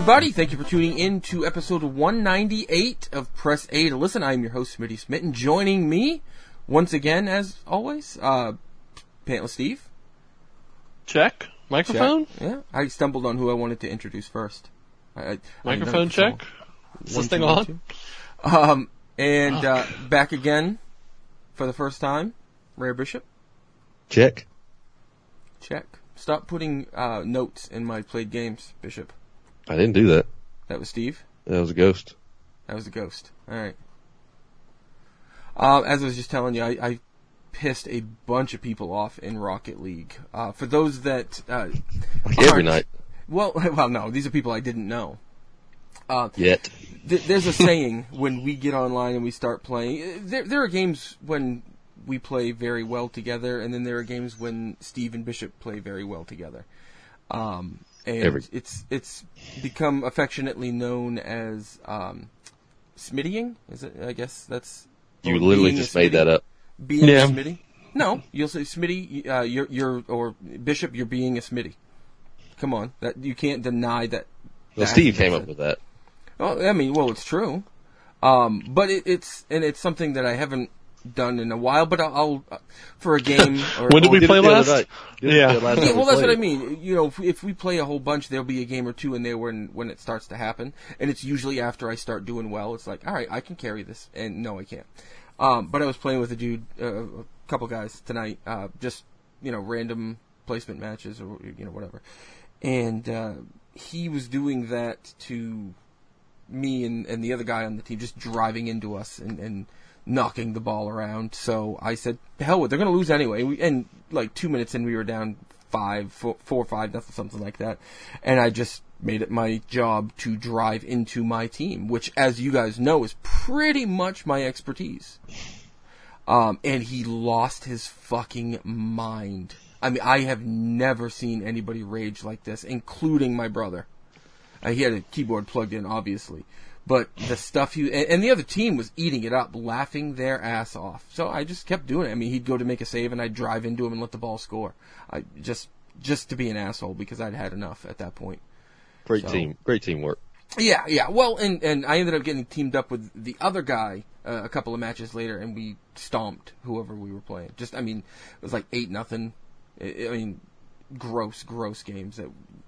everybody. Thank you for tuning in to episode 198 of Press A to Listen. I am your host, Smitty Smitten. Joining me, once again, as always, Pantless Steve. Check. Microphone? Check. Yeah. I stumbled on who I wanted to introduce first. Microphone check? Is this thing on? Back again for the first time, Rare Bishop. Check. Check. Stop putting notes in my played games, Bishop. I didn't do that. That was Steve? That was a ghost. That was a ghost. Alright. As I was just telling you, I pissed a bunch of people off in Rocket League. For those that... every night. Well, no. These are people I didn't know. Yet. There's a saying when we get online and we start playing. There are games when we play very well together, and then there are games when Steve and Bishop play very well together. It's become affectionately known as Smittying. Is it? I guess that's. You literally just made that up. Being a Smitty? No, you'll say Smitty. You're or Bishop. You're being a Smitty. Come on, that you can't deny that. Well, Steve came up with that. Well, I mean, it's true. But it's something that I haven't done in a while, but I'll for a game. When did we play last? Well, that's what I mean. You know, if we play a whole bunch, there'll be a game or two in there when it starts to happen, and it's usually after I start doing well. It's like, all right, I can carry this, and no, I can't. But I was playing with a dude, a couple guys tonight, just random placement matches or whatever, and he was doing that to me and the other guy on the team, just driving into us and knocking the ball around. So I said, the hell with it, they're going to lose anyway. And like 2 minutes in, we were down 4-5, nothing, something like that. And I just made it my job to drive into my team, which, as you guys know, is pretty much my expertise. And he lost his fucking mind. I mean, I have never seen anybody rage like this, including my brother. He had a keyboard plugged in, obviously. But the stuff and the other team was eating it up, laughing their ass off. So I just kept doing it. I mean, he'd go to make a save, and I'd drive into him and let the ball score. I just to be an asshole, because I'd had enough at that point. Great teamwork. Yeah. Well, and I ended up getting teamed up with the other guy a couple of matches later, and we stomped whoever we were playing. It was like 8-0. I mean, gross games.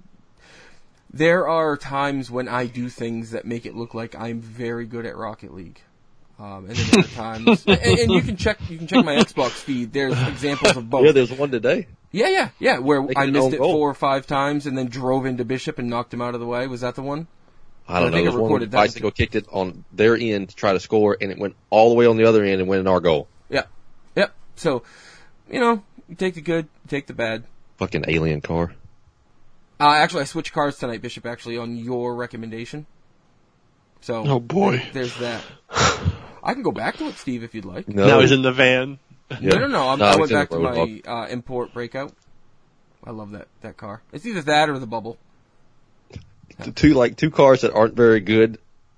There are times when I do things that make it look like I'm very good at Rocket League. And then there are times, and you can check my Xbox feed. There's examples of both. Yeah, there's one today. Yeah. Where I missed it 4 or 5 times and then drove into Bishop and knocked him out of the way. Was that the one? I don't know. It was one where Bicycle kicked it on their end to try to score, and it went all the way on the other end and went in our goal. Yeah. So, you take the good, you take the bad. Fucking alien car. Actually, I switched cars tonight, Bishop, actually, on your recommendation. So, oh boy. There's that. I can go back to it, Steve, if you'd like. No. Now he's in the van. Yeah. No. I went back to my import breakout. I love that car. It's either that or the bubble. Two cars that aren't very good.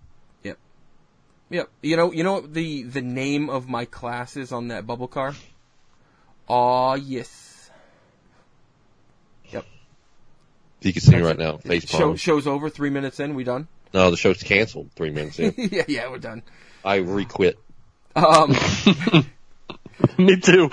Yep. You know what the name of my class is on that bubble car? Aw, yes. You can see me right now. Show's over. 3 minutes in. We done? No, the show's canceled 3 minutes in. yeah, we're done. I re-quit. Me too.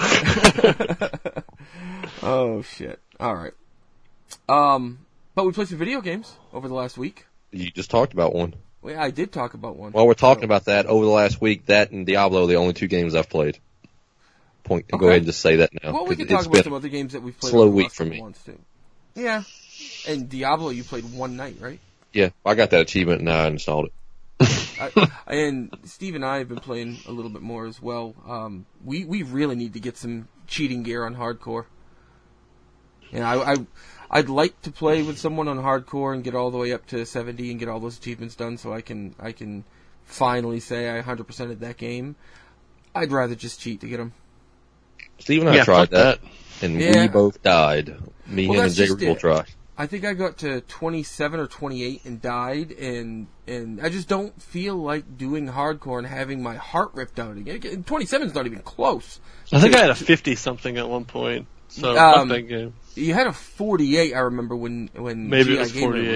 Oh, shit. All right. But we played some video games over the last week. You just talked about one. Well, yeah, I did talk about one. While we're talking about that, over the last week, that and Diablo are the only 2 games I've played. Go ahead and just say that now. Well, we can talk about some other games that we've played. Slow week for me. Too. Yeah. And Diablo, you played one night, right? Yeah, I got that achievement and now I installed it. And Steve and I have been playing a little bit more as well. We really need to get some cheating gear on hardcore. I'd like to play with someone on hardcore and get all the way up to 70 and get all those achievements done, so I can finally say I 100%ed that game. I'd rather just cheat to get them. Steve and I tried that, and we both died. Me, him, and Jay will try. I think I got to 27 or 28 and died, and I just don't feel like doing hardcore and having my heart ripped out again. 27 is not even close. I think I had a 50-something at one point. So fuck that game. You had a 48, I remember, when maybe G.I. it was 48.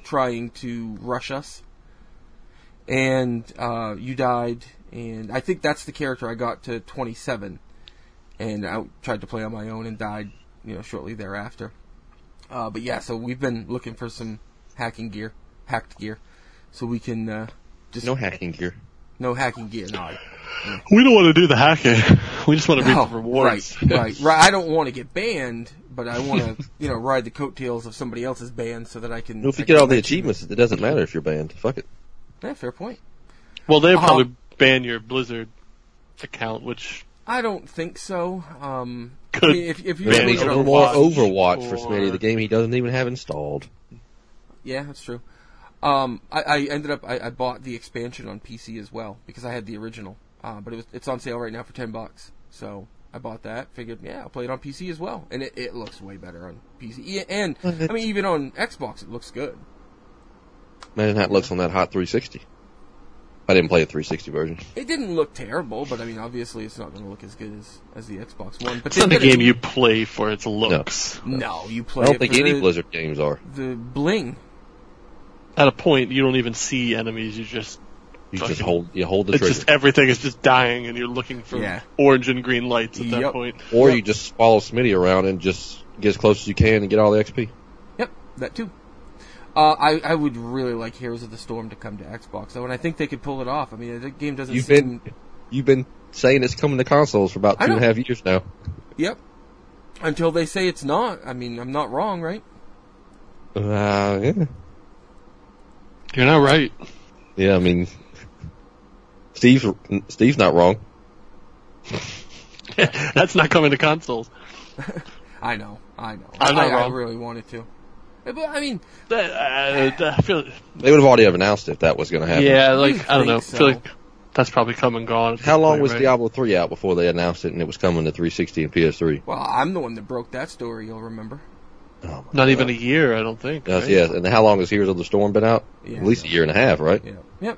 trying to rush us, and you died, and I think that's the character I got to 27, and I tried to play on my own and died, shortly thereafter. But yeah, so we've been looking for some hacked gear, so we can just no hacking gear. No hacking gear. No. We don't want to do the hacking. We just want to reap the rewards. Right. I don't want to get banned, but I want to, ride the coattails of somebody else's ban so that I can. No, if you get all the achievements, it doesn't matter if you're banned. Fuck it. Yeah, fair point. Well, they'll probably ban your Blizzard account, which I don't think so. Could if you ban no more Overwatch for Smitty, the game he doesn't even have installed. Yeah, that's true. I ended up I bought the expansion on PC as well because I had the original, but it's on sale right now for $10. So I bought that. Figured, I'll play it on PC as well, and it looks way better on PC. And I mean, even on Xbox, it looks good. Imagine how it looks on that hot 360. I didn't play the 360 version. It didn't look terrible, but I mean, obviously, it's not going to look as good as the Xbox One. But it's not a game you play for its looks. No, you play. I don't think any Blizzard games are. The bling. At a point, you don't even see enemies. You just hold the trigger. Just everything is just dying, and you're looking for orange and green lights at that point. Or you just follow Smitty around and just get as close as you can and get all the XP. Yep, that too. I would really like Heroes of the Storm to come to Xbox, though, and I think they could pull it off. I mean, the game doesn't seem... You've been saying it's coming to consoles for about 2.5 years now. Yep. Until they say it's not. I mean, I'm not wrong, right? Yeah. You're not right. Yeah, I mean, Steve's not wrong. That's not coming to consoles. I know. I'm not wrong. I really wanted to. But, I mean... I feel they would have already announced if that was going to happen. Yeah, I don't know. So. I feel like that's probably come and gone. How long was Diablo 3 out before they announced it and it was coming to 360 and PS3? Well, I'm the one that broke that story, you'll remember. Oh Not even a year, I don't think. Right? Yeah, and how long has Heroes of the Storm been out? Yeah, at least a year and a half, right? Yeah. Yep.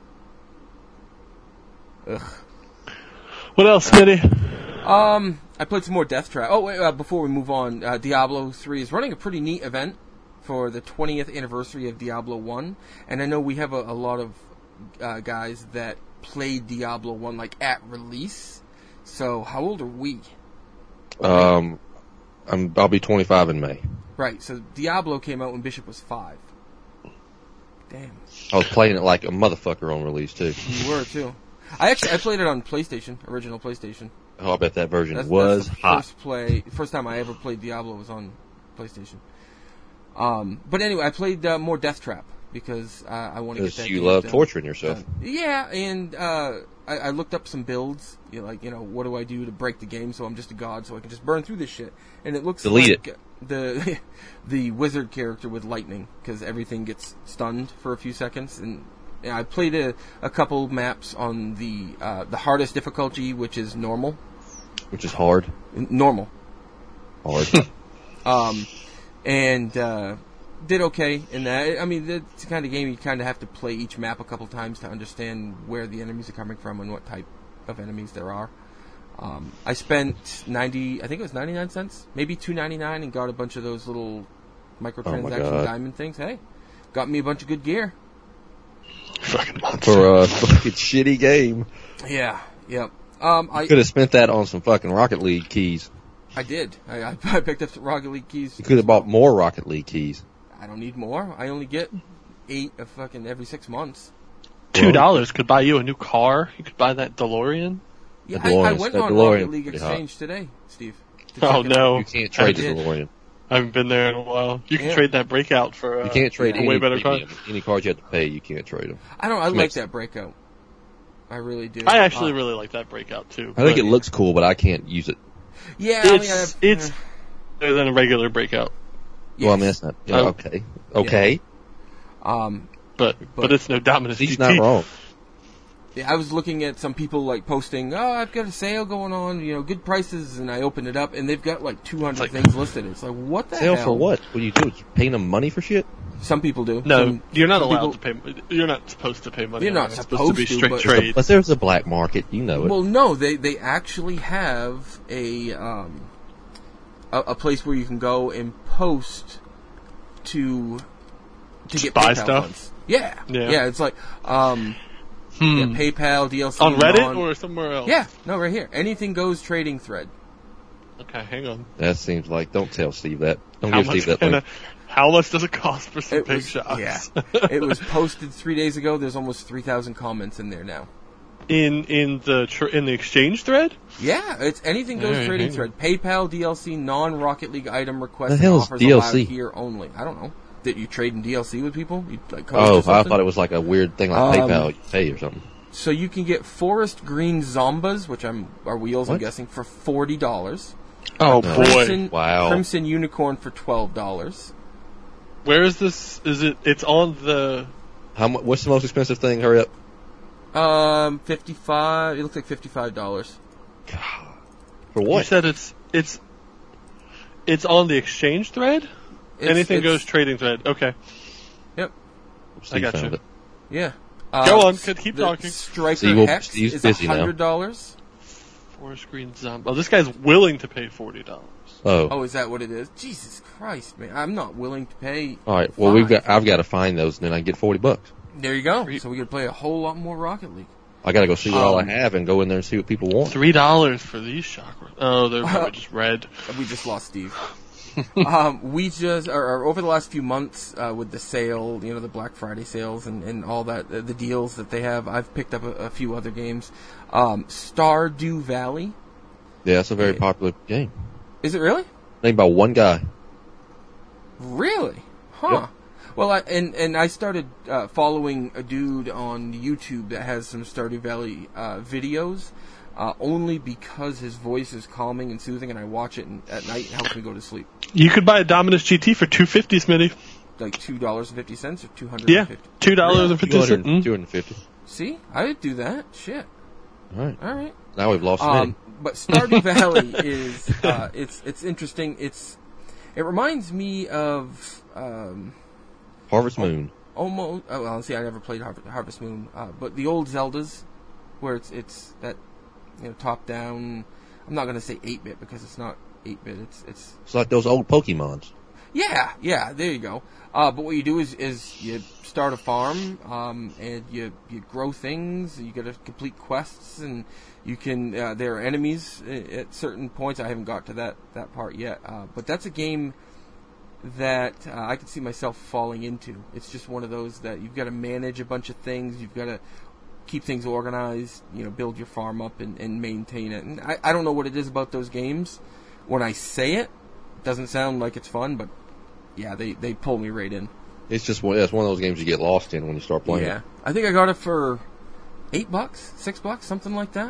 Ugh. What else, Smitty? I played some more Death Trap. Oh, wait, before we move on, Diablo 3 is running a pretty neat event for the 20th anniversary of Diablo 1. And I know we have a lot of guys that played Diablo 1, like, at release. So, how old are we? I'll be 25 in May. Right, so Diablo came out when Bishop was 5. Damn. I was playing it like a motherfucker on release, too. You were, too. I played it on PlayStation, original PlayStation. Oh, I bet that version was hot. First time I ever played Diablo was on PlayStation. But anyway, I played more Death Trap because I want to get that. Because you love torturing yourself. Yeah, and I looked up some builds. What do I do to break the game so I'm just a god so I can just burn through this shit? And it looks like the wizard character with lightning because everything gets stunned for a few seconds. And I played a couple maps on the hardest difficulty, which is normal. Which is hard. Normal. Hard. And did okay in that. I mean, it's the kind of game you kind of have to play each map a couple times to understand where the enemies are coming from and what type of enemies there are. I spent 99 cents, maybe $2.99, and got a bunch of those little microtransaction diamond things. Hey, got me a bunch of good gear. Fucking monster. For a fucking shitty game. Yeah, yep. I could have spent that on some fucking Rocket League keys. I did. I picked up some Rocket League keys. You could have bought more Rocket League keys. I don't need more. I only get 8 every 6 months. $2 could buy you a new car. You could buy that DeLorean. Yeah, I went on Rocket League Exchange today, Steve. Oh, no. You can't trade the DeLorean. I haven't been there in a while. You can trade that Breakout for you can't trade a way better car. Any cars you have to pay, you can't trade them. I like that Breakout. I really do. I actually really like that Breakout, too. I think it looks cool, but I can't use it. Yeah, it's better than a regular Breakout. Yes. Well, I mean, that's not... Okay. Yeah. But it's no Dominus He's GT. not wrong. Yeah, I was looking at some people posting, I've got a sale going on, good prices, and I opened it up, and they've got 200 things listed. It's like, what the hell? Sale for what? What do you do? Paying them money for shit? Some people do. No, you're not allowed to pay. You're not supposed to pay money. You're not supposed to be straight trade. But there's a black market, you know it. Well, no, they actually have a place where you can go and post to to get buy PayPal stuff. funds. Yeah. It's like PayPal, DLC on Reddit or somewhere else. Yeah, no, right here. Anything goes trading thread. Okay, hang on. That seems like, don't tell Steve that. Don't give Steve that link. How much does it cost for some big shots? Yeah, it was posted 3 days ago. There's almost 3,000 comments in there now. In the exchange thread? Yeah, it's anything goes trading thread. PayPal, DLC, non-Rocket League item requests and offers allowed here only. I don't know. That you trade in DLC with people? You, like, I thought it was like a weird thing like PayPal you pay or something. So you can get Forest Green Zombas, which are wheels, I'm guessing, for $40. Oh boy! Wow. Crimson Unicorn for $12. Where is this? Is it? It's on the. What's the most expensive thing? Hurry up. $55. It looks like $55. For what? You said it's on the exchange thread. Anything goes trading thread. Okay. Yep. I got you. Yeah. Go on. Keep talking. Striker Hex is $100. Forest Green Zombie. Oh, this guy's willing to pay $40. Oh, is that what it is? Jesus Christ, man! I'm not willing to pay. All right. Well, I've got to find those, and then I can get $40. There you go. So we could play a whole lot more Rocket League. I got to go see what all I have and go in there and see what people want. $3 for these chakras. Oh, they're probably just red. We just lost Steve. We just over the last few months with the sale, the Black Friday sales and all that, the deals that they have. I've picked up a few other games. Stardew Valley. Yeah, that's a very popular game. Is it really? Named by one guy. Really? Huh. Yep. Well, I started following a dude on YouTube that has some Stardew Valley videos, only because his voice is calming and soothing, and I watch it at night. It helps me go to sleep. You could buy a Dominus GT for $250, Smitty. Like $2.50 or $250? Yeah, $2.50. $250. See, I'd do that. Shit. All right. Now we've lost Smitty. But Stardew Valley is it's interesting. It reminds me of Harvest Moon. Almost. Oh, well, see, I never played Harvest Moon, but the old Zeldas, where it's that top down. I'm not gonna say 8-bit because it's not 8-bit. It's like those old Pokemons. Yeah. There you go. But what you do is you start a farm, and you grow things. You got to complete quests, and you can. There are enemies at certain points. I haven't got to that part yet. But that's a game that I could see myself falling into. It's just one of those that you've got to manage a bunch of things. You've got to keep things organized. Build your farm up and maintain it. And I don't know what it is about those games. When I say it, it doesn't sound like it's fun, but yeah, they pull me right in. It's one of those games you get lost in when you start playing. Yeah, I think I got it for $8, $6, something like that.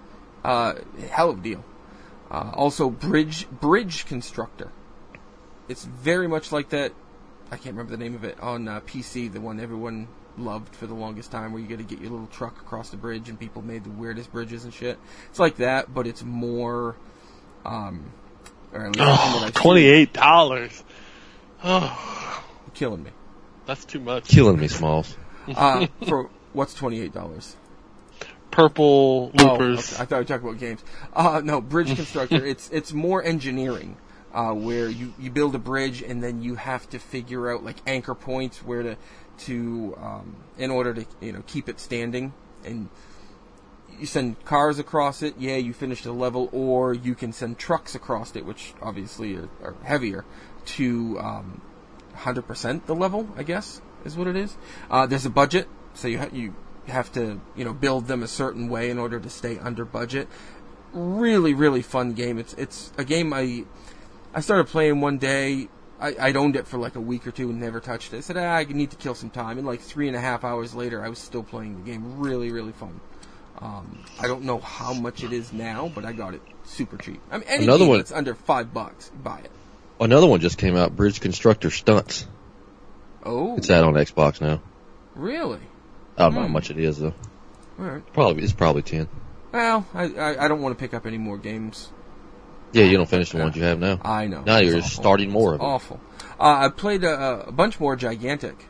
Hell of a deal. Also, Bridge Constructor. It's very much like that. I can't remember the name of it on PC. The one everyone loved for the longest time, where you got to get your little truck across the bridge, and people made the weirdest bridges and shit. It's like that, but it's more. $28. Oh, you're killing me. That's too much. Killing me, Smalls. For what's $28? Purple loopers. Okay. I thought we were talking about games. No, Bridge Constructor. It's more engineering, where you build a bridge and then you have to figure out like anchor points where to in order to keep it standing, and you send cars across it. Yeah, you finish the level, or you can send trucks across it, which obviously are heavier, to 100% the level, I guess, is what it is. There's a budget, so you have to build them a certain way in order to stay under budget. Really, really fun game. It's a game I started playing one day. I'd owned it for like a week or two and never touched it. I said, I need to kill some time. And like 3.5 hours later, I was still playing the game. Really, really fun. I don't know how much it is now, but I got it super cheap. I mean, any game that's under $5, buy it. Another one just came out, Bridge Constructor Stunts. Oh. It's out on Xbox now. Really? I don't know how much it is, though. All right. It's probably 10. Well, I don't want to pick up any more games. Yeah, you don't finish the ones you have now. I know. Now you're just starting more of them. Awful. I played a bunch more Gigantic.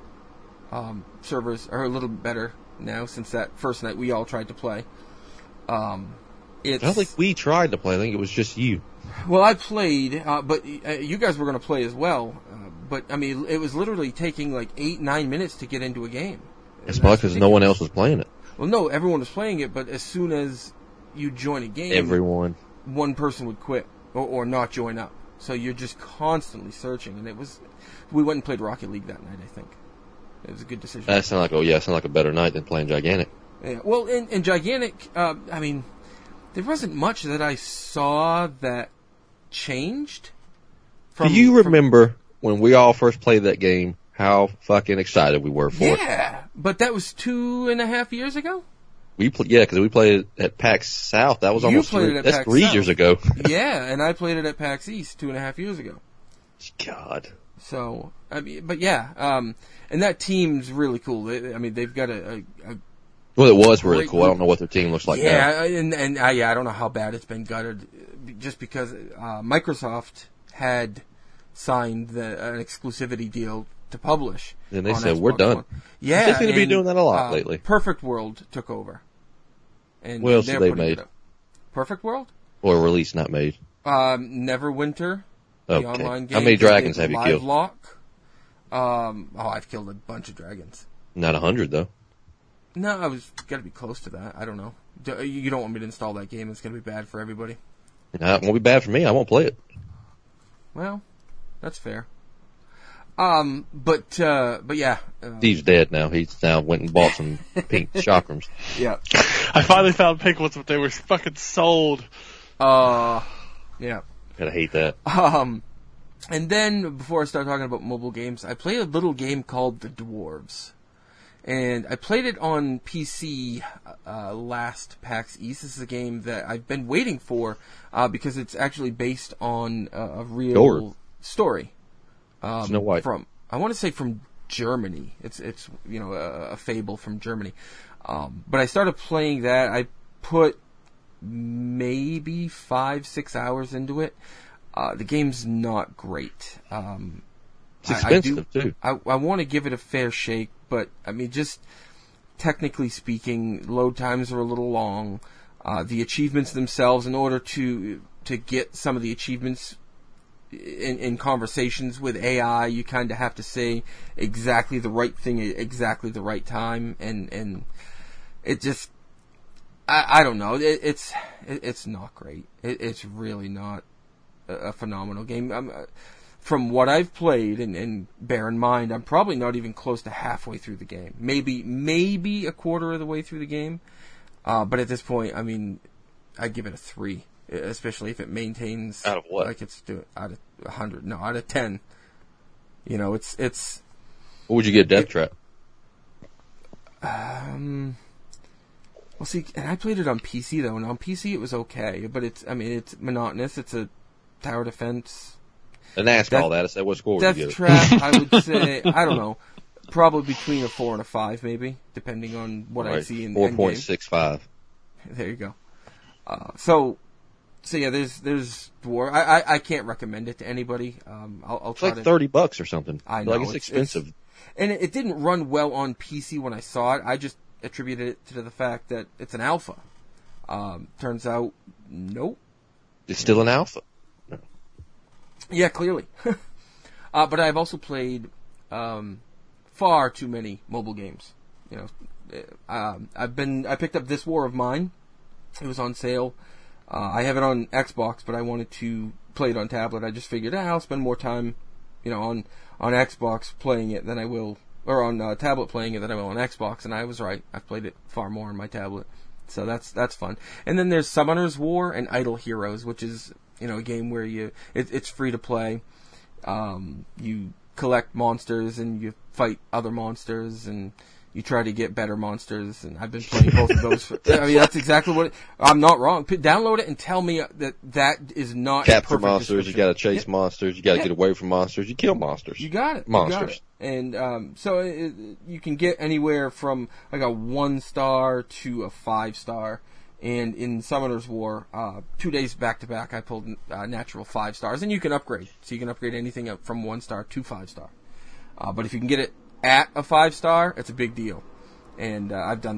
Servers are a little better now since that first night we all tried to play. I don't think we tried to play. I think it was just you. Well, I played, but you guys were going to play as well. But, I mean, it was literally taking like 8-9 minutes to get into a game. It's probably because no one else was playing it. Well, no, everyone was playing it, but as soon as you join a game, one person would quit or not join up. So you're just constantly searching, and we went and played Rocket League that night, I think. It was a good decision. That sounded like a better night than playing Gigantic. Yeah, well, in Gigantic, I mean, there wasn't much that I saw that changed. Do you remember when we all first played that game, how fucking excited we were for it? Yeah, but that was 2.5 years ago? Because we played it at PAX South. That was almost 3 years ago. Yeah, and I played it at PAX East 2.5 years ago. God. So, I mean, but yeah, and that team's really cool. They've got well, it was really cool. I don't know what their team looks like now. Yeah, I don't know how bad it's been gutted, just because Microsoft had signed an exclusivity deal to publish. And they said, Xbox we're done. One. Yeah. They seem to be doing that a lot lately. Perfect World took over. And what else did they made? Perfect World? Or released, not made. Neverwinter. The online game. How many dragons have you killed? Lock. I've killed a bunch of dragons. Not 100, though. No, I was got to be close to that. I don't know. You don't want me to install that game. It's going to be bad for everybody. It won't be bad for me. I won't play it. Well, that's fair. But yeah. Steve's dead now. He's now went and bought some pink chakrams. Yeah. I finally found pink ones, but they were fucking sold. Yeah. Gotta hate that. And then, before I start talking about mobile games, I played a little game called The Dwarves. And I played it on PC last PAX East. This is a game that I've been waiting for because it's actually based on a real story. Snow White. I want to say from Germany. It's a fable from Germany. But I started playing that. I put maybe 5-6 hours into it. The game's not great. It's expensive, too. I want to give it a fair shake, but, I mean, just technically speaking, load times are a little long. The achievements themselves, in order to get some of the achievements in conversations with AI, you kind of have to say exactly the right thing at exactly the right time, and it just, I don't know, it's not great. It's really not a phenomenal game. From what I've played, and bear in mind, I'm probably not even close to halfway through the game. Maybe a quarter of the way through the game. But at this point, I mean, I'd give it a 3, especially if it maintains. Out of what? Like it's out of 100. No, out of 10. You know, it's. What would you get, Death Trap? Well, see, and I played it on PC though, and on PC it was okay, but it's monotonous. It's a tower defense. And ask all that. I said, what score would you give it? Death Trap, I would say, I don't know, probably between a 4 and a 5, maybe, depending on what I see in the end game. 4.65. There you go. So yeah, there's Dwarf. I can't recommend it to anybody. I'll try. It's like $30 or something. I know, it's expensive. And it didn't run well on PC when I saw it. I just attributed it to the fact that it's an alpha. Turns out, nope. It's still an alpha. Yeah, clearly. But I've also played far too many mobile games. You know, I picked up This War of Mine. It was on sale. I have it on Xbox, but I wanted to play it on tablet. I just figured I'll spend more time, on Xbox playing it than I will, or on tablet playing it than I will on Xbox. And I was right. I've played it far more on my tablet. So that's fun. And then there's Summoner's War and Idle Heroes, which is a game where it's free to play. You collect monsters and you fight other monsters and you try to get better monsters. And I've been playing both of those. That's exactly what I'm not wrong. Download it and tell me that is not capture monsters. You got to chase monsters. You got to get away from monsters. You kill monsters. You got it. Monsters. You got it. And so you can get anywhere from like a 1-star to a 5-star. And in Summoner's War, 2 days back to back, I pulled natural 5 stars, and you can upgrade. So you can upgrade anything up from 1-star to 5-star. But if you can get it at a 5-star, it's a big deal. And I've done that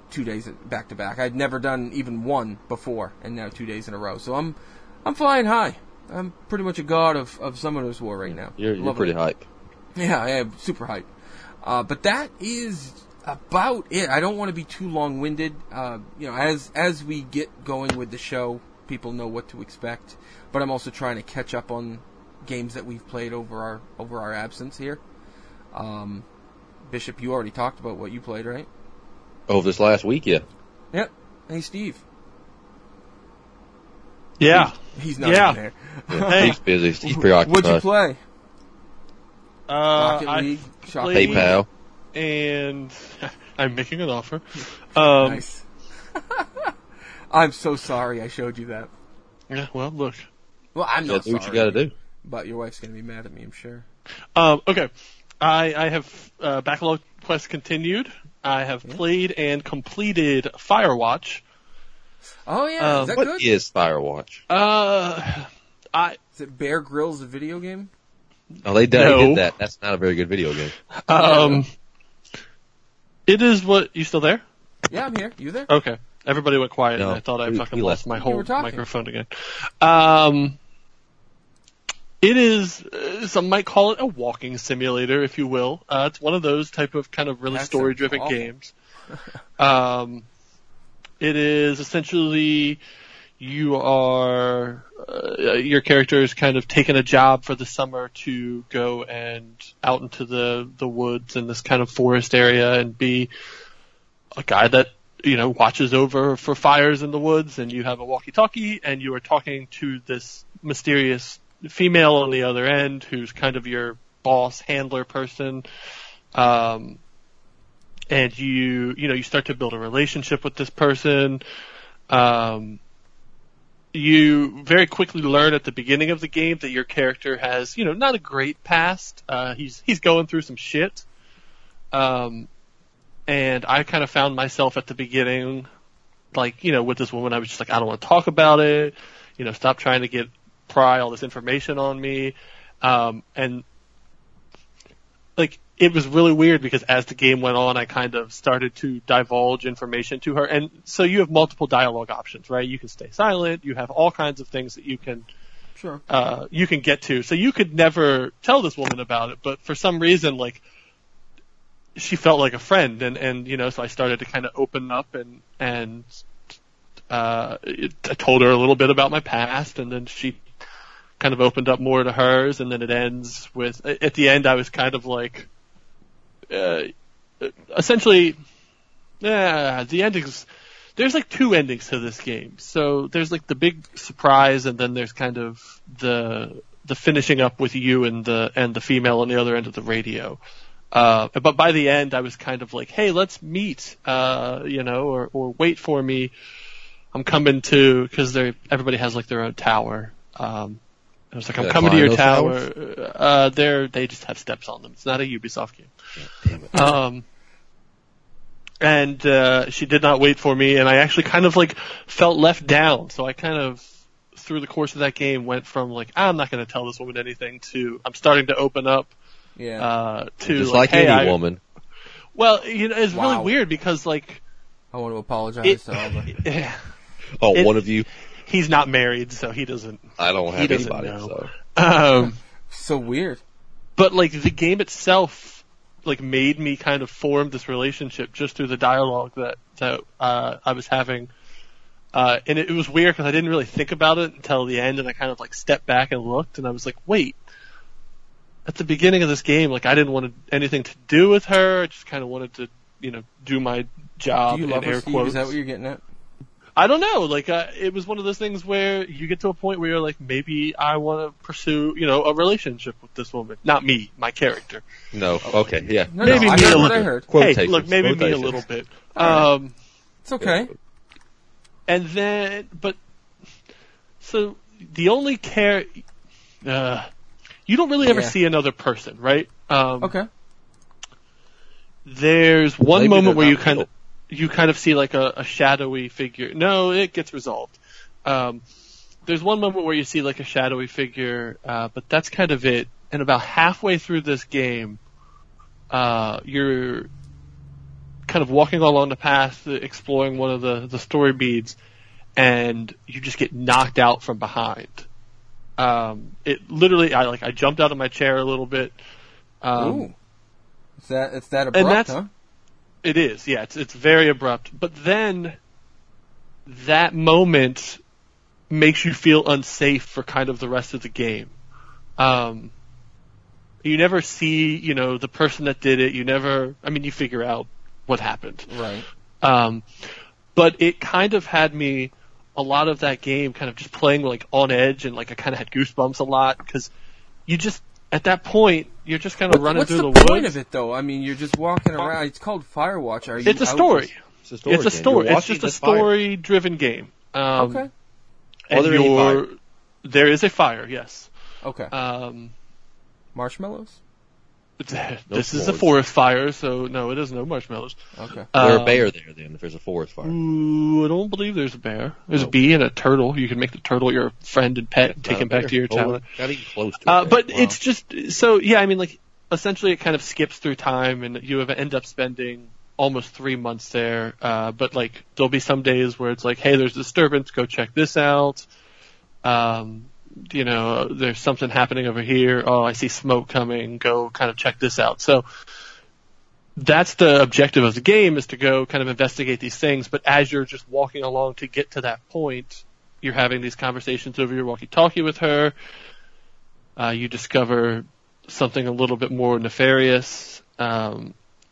2 days back to back. I'd never done even one before, and now 2 days in a row. So I'm flying high. I'm pretty much a god of Summoner's War right now. You're pretty hype. Yeah, I am super hype. But that is about it. I don't want to be too long-winded. As we get going with the show, people know what to expect. But I'm also trying to catch up on games that we've played over our absence here. Bishop, you already talked about what you played, right? Oh, this last week, yeah. Yep. Hey, Steve. Yeah. He's not in there. Yeah, he's busy. He's preoccupied. What'd you play? Rocket League, PayPal. And I'm making an offer. Nice. I'm so sorry I showed you that. Yeah, well, look. Well, I'm not do sorry. what you gotta do. But your wife's going to be mad at me, I'm sure. Okay. I have Backlog Quest continued. I have played and completed Firewatch. Oh, yeah. Is that good? What is Firewatch? Is it Bear Grylls, the video game? Oh, they did that. That's not a very good video game. It is what... You still there? Yeah, I'm here. You there? Okay. Everybody went quiet, No, and I thought I fucking lost my whole microphone again. It is, some might call it a walking simulator, if you will. It's one of those type of kind of really story-driven games. It is essentially, your character is kind of taking a job for the summer to go and out into the woods in this kind of forest area and be a guy that, watches over for fires in the woods, and you have a walkie-talkie, and you are talking to this mysterious female on the other end who's kind of your boss handler person. And you start to build a relationship with this person. You very quickly learn at the beginning of the game that your character has, not a great past. He's going through some shit. And I kind of found myself at the beginning, with this woman, I was just like, I don't want to talk about it. Stop trying to pry all this information on me. And it was really weird because as the game went on, I kind of started to divulge information to her. And so you have multiple dialogue options, right? You can stay silent. You have all kinds of things that you can, you can get to. So you could never tell this woman about it, but for some reason, she felt like a friend. And so I started to kind of open up and I told her a little bit about my past, and then she kind of opened up more to hers, and then it ends with, at the end I was kind of essentially, the endings, there's two endings to this game. So there's the big surprise, and then there's kind of the finishing up with you and the female on the other end of the radio. But by the end I was kind of hey, let's meet, or wait for me. I'm coming to, cause everybody has their own tower. I was I'm coming to your tower. They just have steps on them. It's not a Ubisoft game. Yeah, damn it. And she did not wait for me, and I actually kind of felt left down. So I kind of, through the course of that game, went from I'm not going to tell this woman anything to I'm starting to open up. Yeah. To just any woman. Well, it's really weird because I want to apologize to all the. One of you. He's not married, so he doesn't. I don't have anybody. Know. So. So weird. But the game itself, made me kind of form this relationship just through the dialogue that I was having, and it was weird because I didn't really think about it until the end, and I kind of stepped back and looked, and I was like, wait. At the beginning of this game, I didn't want anything to do with her. I just kind of wanted to, do my job. Do you love in air her, Steve? quotes. Is that what you're getting at? I don't know. It was one of those things where you get to a point where you're maybe I want to pursue, a relationship with this woman. Not me, my character. No. Okay. Yeah. Maybe me a little bit. Hey, look, maybe me a little bit. It's okay. And then, so the only you don't really ever see another person, right? Okay. There's one moment where you kind of see a shadowy figure. No, it gets resolved. There's one moment where you see a shadowy figure, but that's kind of it. And about halfway through this game, your kind of walking along the path, exploring one of the story beads, and you just get knocked out from behind. It literally, I jumped out of my chair a little bit. Ooh. It's that abrupt, huh? It is, yeah. It's very abrupt. But then that moment makes you feel unsafe for kind of the rest of the game. You never see, the person that did it. You figure out what happened. Right. But it kind of had me, a lot of that game kind of just playing like on edge, and like I kind of had goosebumps a lot, because you just, at that point, you're just kind of running through the woods. What's the point of it, though? I mean, you're just walking around. It's called Firewatch. It's a story. It's a story. It's just a story-driven game. Okay. And there is a fire, yes. Okay. Marshmallows? This is a forest fire, so no, it is no marshmallows. Okay. There's a bear there then, if there's a forest fire. Ooh, I don't believe there's a bear. There's a bee and a turtle. You can make the turtle your friend and pet and take him back to your town. Not even close to it. But it's just, so yeah, essentially it kind of skips through time, and you end up spending almost 3 months there. But like, there'll be some days where it's like, hey, there's a disturbance, go check this out. There's something happening over here. Oh, I see smoke coming. Go kind of check this out. So that's the objective of the game, is to go kind of investigate these things. But as you're just walking along to get to that point, you're having these conversations over your walkie-talkie with her. You discover something a little bit more nefarious. The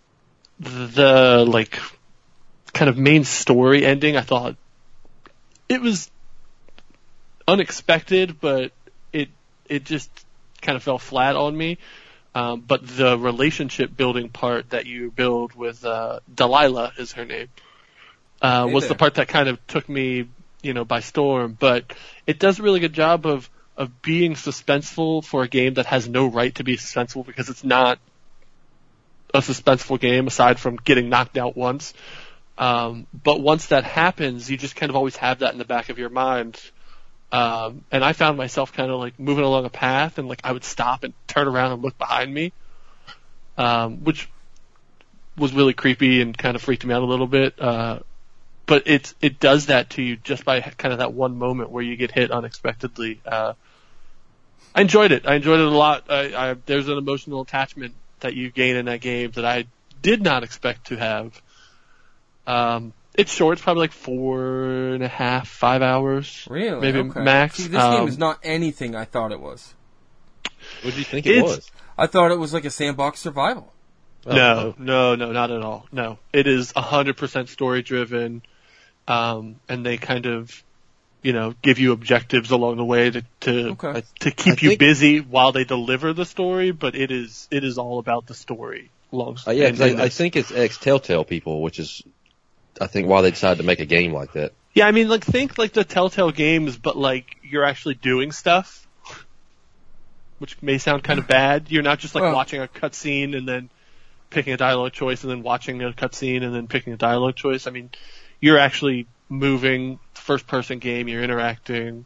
kind of main story ending, I thought it was unexpected, but it just kind of fell flat on me. But the relationship building part that you build with Delilah, is her name, was the part that kind of took me, by storm. But it does a really good job of being suspenseful for a game that has no right to be suspenseful, because it's not a suspenseful game aside from getting knocked out once. But once that happens, you just kind of always have that in the back of your mind. And I found myself kind of like moving along a path, and like I would stop and turn around and look behind me, which was really creepy and kind of freaked me out a little bit. But it does that to you just by kind of that one moment where you get hit unexpectedly. I enjoyed it. I enjoyed it a lot. There's an emotional attachment that you gain in that game that I did not expect to have. It's short. It's probably like 4.5, 5 hours. Really? Maybe okay. max. See, this game is not anything I thought it was. What did you think it was? I thought it was like a sandbox survival. No, not at all. No. It is 100% story driven. And they kind of, give you objectives along the way to keep you busy while they deliver the story, but it is all about the story. I think it's ex-Telltale people, which is, I think, why they decided to make a game like that. Yeah, think like the Telltale games, but like you're actually doing stuff, which may sound kind of bad. You're not just like watching a cutscene and then picking a dialogue choice and then watching a cutscene and then picking a dialogue choice. You're actually moving, first-person game, you're interacting.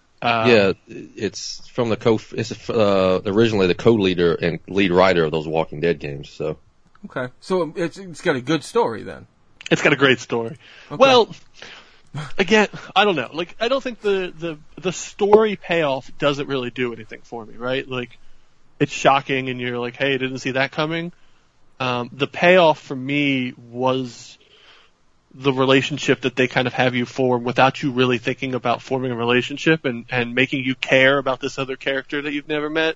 It's from it's originally the co-leader and lead writer of those Walking Dead games, so. Okay. So it's got a good story then. It's got a great story. Okay. Well, again, I don't know. Like, I don't think the story payoff doesn't really do anything for me, right? Like, it's shocking and you're like, hey, didn't see that coming. The payoff for me was the relationship that they kind of have you form without you really thinking about forming a relationship and making you care about this other character that you've never met.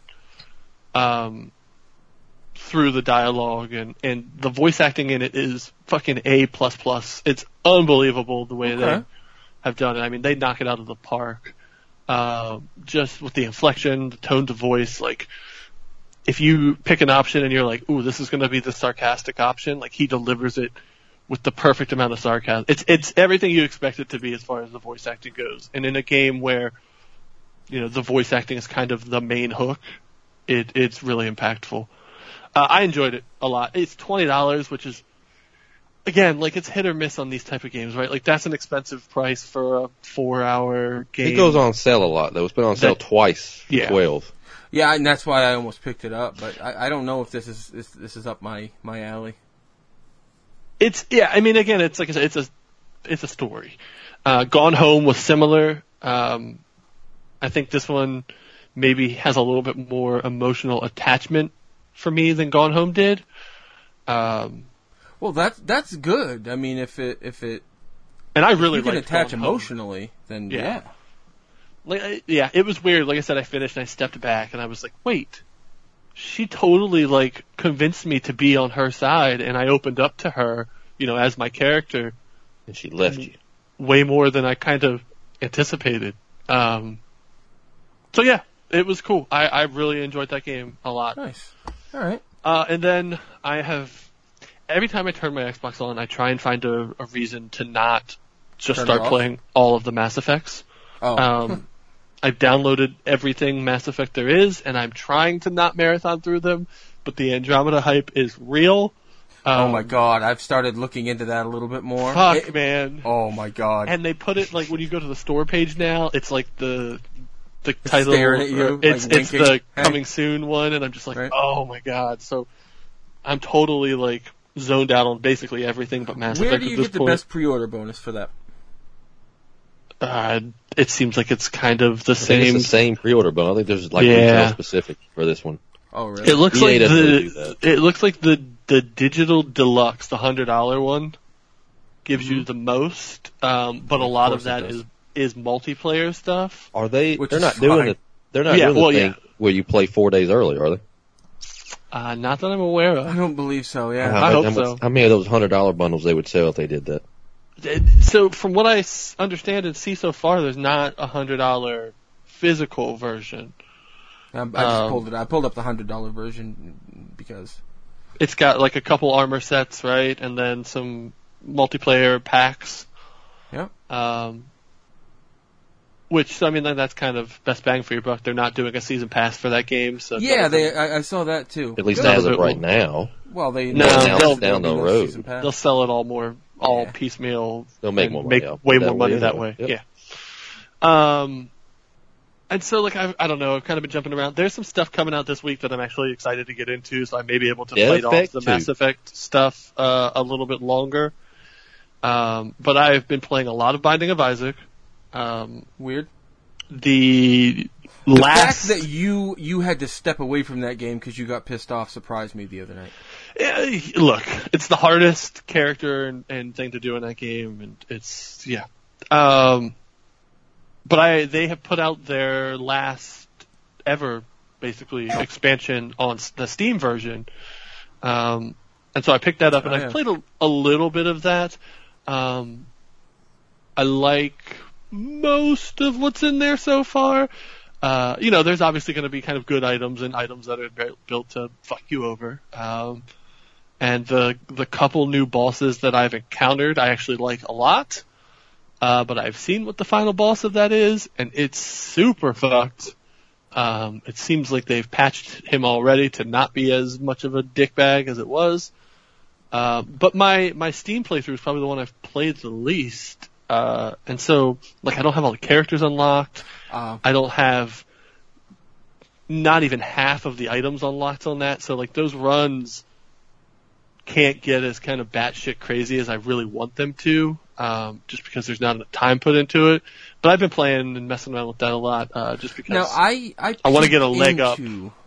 Through the dialogue and the voice acting in it is fucking A++. It's unbelievable the way they have done it. They knock it out of the park. Just with the inflection, the tone to voice, like, if you pick an option and you're like, ooh, this is gonna be the sarcastic option, like, he delivers it with the perfect amount of sarcasm. It's everything you expect it to be as far as the voice acting goes. And in a game where, the voice acting is kind of the main hook, it's really impactful. I enjoyed it a lot. It's $20, which is, again, like, it's hit or miss on these type of games, right? Like, that's an expensive price for a 4-hour game. It goes on sale a lot, though. It's been on sale twice for 12. Yeah, and that's why I almost picked it up, but I don't know if this is up my alley. I mean, again, it's like I said, it's a story. Gone Home was similar. I think this one maybe has a little bit more emotional attachment for me than Gone Home did. Well, that's good. I mean, if it and I really if you can liked attach Gone emotionally, Home. then yeah. It was weird. Like I said, I finished and I stepped back and I was like, wait, she totally like convinced me to be on her side, and I opened up to her, as my character. And she left you. Way more than I kind of anticipated. So yeah, it was cool. I really enjoyed that game a lot. Nice. All right. And then every time I turn my Xbox on, I try and find a reason to not just start playing all of the Mass Effects. Oh. I've downloaded everything Mass Effect there is, and I'm trying to not marathon through them, but the Andromeda hype is real. Oh my god, I've started looking into that a little bit more. Fuck, man. Oh my god. And they put it, like, when you go to the store page now, it's like the title. Staring at you, it's winking. the coming soon one, and I'm just like, right. Oh my god. So I'm totally, like, zoned out on basically everything but Mass Effect at this point. Where do you get the best pre-order bonus for that? It seems like it's kind of the same. It's the same pre-order bonus. I think there's retail specific for this one. Oh really? It looks like the digital deluxe, the $100 one, gives you the most, but a lot of that is multiplayer stuff. Are they? They're not doing it. They're not doing the thing where you play 4 days early, are they? Not that I'm aware of. I don't believe so. Yeah, I hope so. How many of those $100 bundles they would sell if they did that? So from what I understand and see so far, there's not a $100 physical version. I just pulled it. I pulled up the $100 version because it's got like a couple armor sets, right, and then some multiplayer packs. Yeah. Which, I mean, that's kind of best bang for your buck. They're not doing a season pass for that game, so yeah, I saw that too. At least as of right now. Well, they'll down the road. They'll sell it all piecemeal. They'll make more money. Way more money that way. Yep. Yeah. And so, like, I don't know, I've kind of been jumping around. There's some stuff coming out this week that I'm actually excited to get into, so I may be able to fight off the Mass Effect stuff a little bit longer. But I've been playing a lot of Binding of Isaac. Weird. The fact that you had to step away from that game because you got pissed off surprised me the other night. Yeah, look, it's the hardest character and thing to do in that game, and it's but they have put out their last ever basically expansion on the Steam version, and so I picked that up and I've played a little bit of that. I like most of what's in there so far. There's obviously going to be kind of good items and items that are built to fuck you over. And the couple new bosses that I've encountered, I actually like a lot. But I've seen what the final boss of that is, and it's super fucked. It seems like they've patched him already to not be as much of a dickbag as it was. But my Steam playthrough is probably the one I've played the least. And so, like, I don't have all the characters unlocked. I don't have not even half of the items unlocked on that. So, like, those runs can't get as kind of batshit crazy as I really want them to, just because there's not enough time put into it. But I've been playing and messing around with that a lot, just because now, I want to get a leg up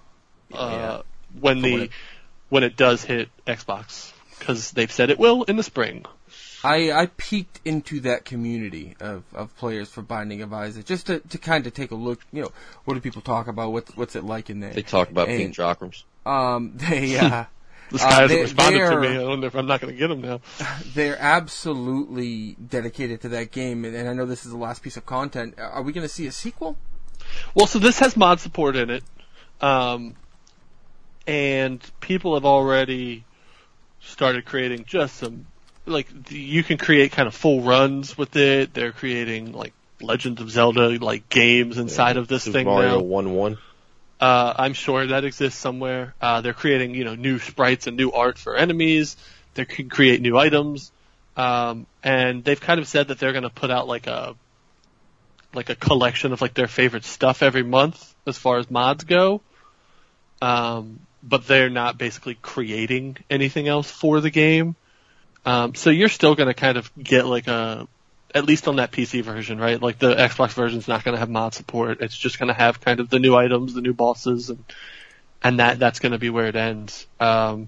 when it does hit Xbox, because they've said it will in the spring. I peeked into that community of players for Binding of Isaac just to kind of take a look. What do people talk about? What's it like in there? They talk about pink chakrams. This guy hasn't responded to me. I wonder if I'm not going to get him now. They're absolutely dedicated to that game, and I know this is the last piece of content. Are we going to see a sequel? Well, so this has mod support in it, and people have already started creating just some, like, you can create kind of full runs with it. They're creating, like, Legend of Zelda, like, games inside of this thing Mario now. 1-1. I'm sure that exists somewhere. They're creating, new sprites and new art for enemies. They can create new items. And they've kind of said that they're going to put out like a collection of like their favorite stuff every month as far as mods go. But they're not basically creating anything else for the game. So you're still going to kind of get like at least on that PC version, right? Like the Xbox version's not going to have mod support. It's just going to have kind of the new items, the new bosses, and that's going to be where it ends. But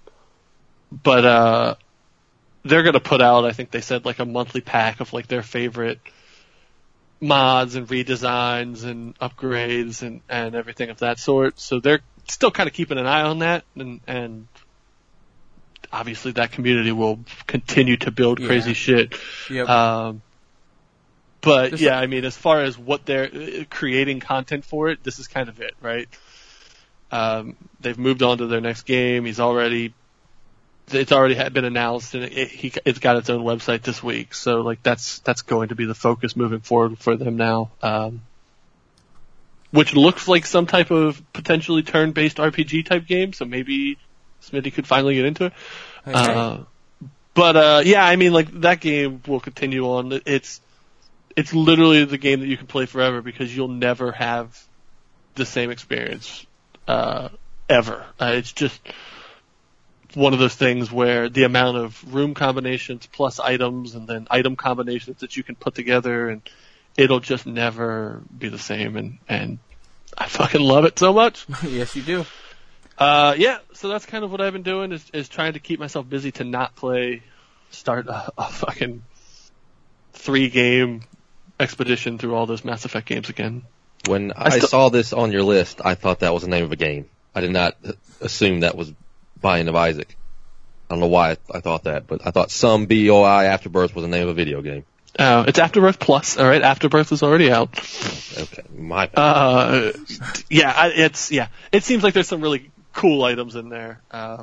they're going to put out, I think they said, like a monthly pack of like their favorite mods and redesigns and upgrades and everything of that sort. So they're still kind of keeping an eye on that, and obviously that community will continue to build crazy shit. Yep. But yeah, I mean, as far as what they're creating content for it, this is kind of it, right? They've moved on to their next game. It's already been announced, and it's got its own website this week. So like that's going to be the focus moving forward for them now. Which looks like some type of potentially turn-based RPG type game. So maybe Smitty could finally get into it. Okay. Yeah, I mean, like that game will continue on. It's literally the game that you can play forever because you'll never have the same experience ever. It's just one of those things where the amount of room combinations plus items and then item combinations that you can put together, and it'll just never be the same. And I fucking love it so much. Yes, you do. Yeah, so that's kind of what I've been doing is trying to keep myself busy to not start a fucking 3-game expedition through all those Mass Effect games again. When I saw this on your list, I thought that was the name of a game. I did not assume that was Binding of Isaac. I don't know why I thought that, but I thought Some BOI Afterbirth was the name of a video game. Oh, it's Afterbirth Plus, alright? Afterbirth is already out. Okay, my bad. It seems like there's some really cool items in there.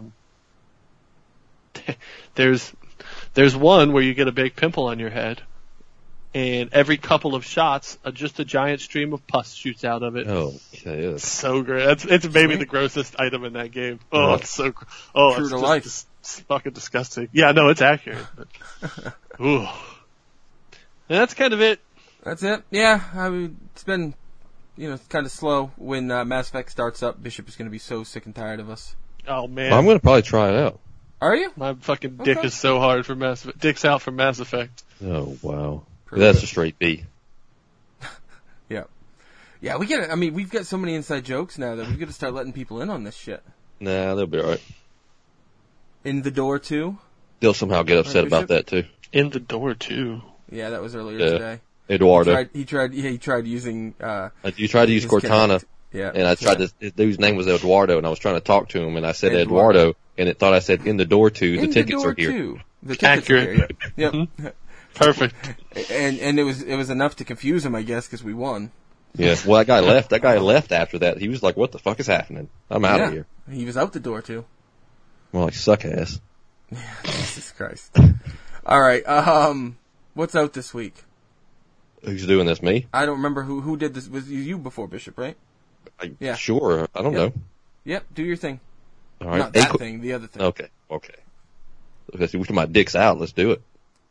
There's one where you get a big pimple on your head, and every couple of shots, just a giant stream of pus shoots out of it. Oh, okay. It's so great. It's maybe the grossest item in that game. Oh, it's so true to life. It's fucking disgusting. Yeah, no, it's accurate. But, ooh. And that's kind of it. That's it. Yeah, I mean, it's been, kind of slow. When Mass Effect starts up, Bishop is going to be so sick and tired of us. Oh man, well, I'm going to probably try it out. Are you? My fucking dick is so hard for Mass Effect. Dick's out for Mass Effect. Oh wow. That's a straight B. Yeah. Yeah, we've got so many inside jokes now that we've got to start letting people in on this shit. Nah, they'll be alright. In the Door 2? They'll somehow get upset about that too. In the Door 2? Yeah, that was earlier today. Eduardo. He tried using, you tried to use Cortana. Yeah. And I tried his dude's name was Eduardo, and I was trying to talk to him, and I said Eduardo, and it thought I said In the Door 2, the tickets are here. The tickets are here. Yep. Perfect. And it was enough to confuse him, I guess, because we won. Yeah. Well, that guy left. That guy left after that. He was like, "What the fuck is happening? I'm out of here." He was out the door too. Well, like suck ass. Jesus Christ. All right. What's out this week? Who's doing this? Me? I don't remember who did this. Was you before Bishop, right? Yeah. Sure. I don't know. Yep. Do your thing. All right. Not that thing. The other thing. Okay. Let's see. We're talking about dicks out. Let's do it.